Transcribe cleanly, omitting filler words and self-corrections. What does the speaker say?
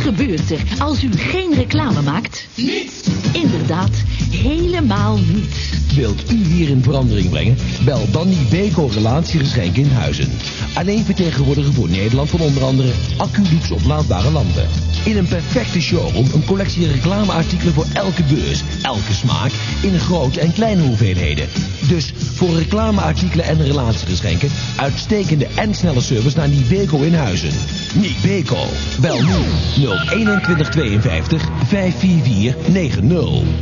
gebeurt er als u geen reclame maakt? Niets! Inderdaad, helemaal niets. Wilt u hier een verandering brengen? Bel dan Niveco Relatiegeschenken in Huizen. Alleen vertegenwoordiger voor Nederland van onder andere Acculux oplaadbare lampen. In een perfecte showroom een collectie reclameartikelen voor elke beurs, elke smaak, in grote en kleine hoeveelheden. Dus voor reclameartikelen en relatiegeschenken, uitstekende en snelle service naar Niveco in Huizen. Niveco. Bel nu 021 52 544 90.